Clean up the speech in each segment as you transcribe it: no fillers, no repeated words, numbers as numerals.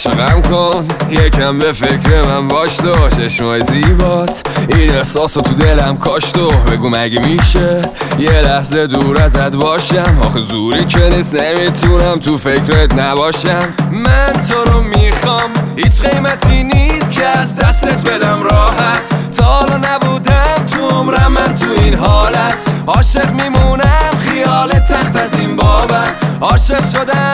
عاشقم کن یکم به فکر من باش تو چشمای زیبات این احساسو تو دلم کاشت و بگو مگه میشه یه لحظه دور ازت باشم آخه زوری که نیست نمیتونم تو فکرت نباشم من تو رو میخوام هیچ قیمتی نیست که از دستت بدم راحت تا حالا نبودم تو عمرم من تو این حالت عاشق میمونم خیال تخت از این بابت عاشق شدم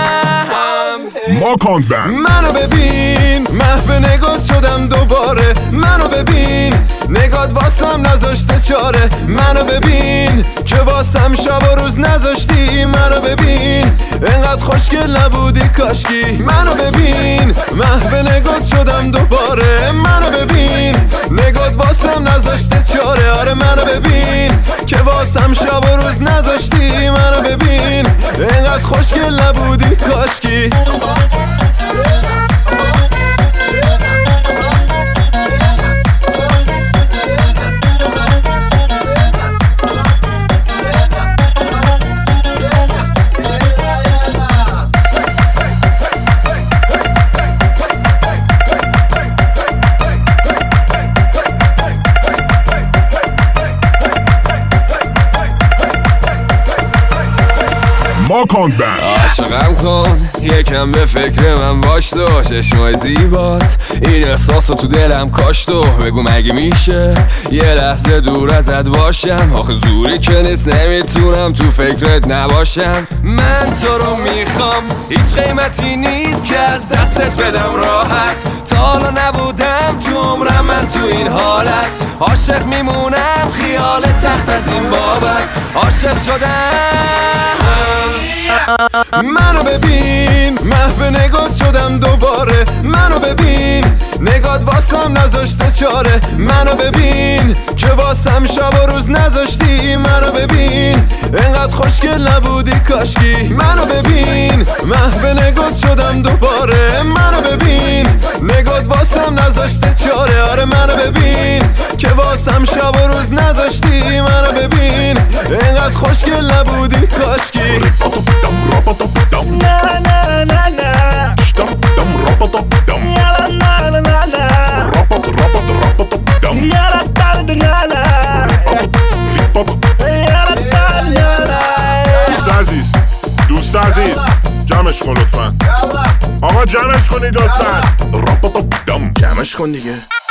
ماکان بند منو ببین محو نگات شدم دوباره منو ببین نگات واسم نذاشته چاره منو ببین که واسم شب و روز نذاشتی منو ببین انقدر خوشگل نبودی کاشکی منو ببین محو نگات شدم دوباره منو ببین نگات واسم نذاشته چاره آره منو ببین که واسم شب و روز نذاشتی منو ببین انقدر خوشگل نبودی کاشکی ماکان بند عاشقم کن یکم به فکر من باش تو چشمای زیبات این احساسو تو دلم کاشت و بگو مگه میشه یه لحظه دور ازت باشم آخه زوری که نیست نمیتونم تو فکرت نباشم من تو رو میخوام هیچ قیمتی نیست که از دستت بدم راحت تا حالا نبودم تو عمرم من تو این حالت عاشق میمونم خیال تخت از این بابت عاشق شدم منو ببین محو نگات شدم دوباره منو ببین نگات واسم نذاشته چاره منو ببین که واسم شب و روز نذاشتی منو ببین انقدر خوشگل نبودی کاشکی منو ببین محو نگات شدم دوباره منو ببین نگات واسم نذاشته چاره آره منو ببین که واسم شب و روز نذاشتی منو ببین انقدر خوشگل نبودی کاشکی Na na na na. Yala na na na na. Yala ta na na. Yala ta na na. دوست عزیز جمعش کن لطفا آقا جمعش کنید لطفا جمعش کن دیگه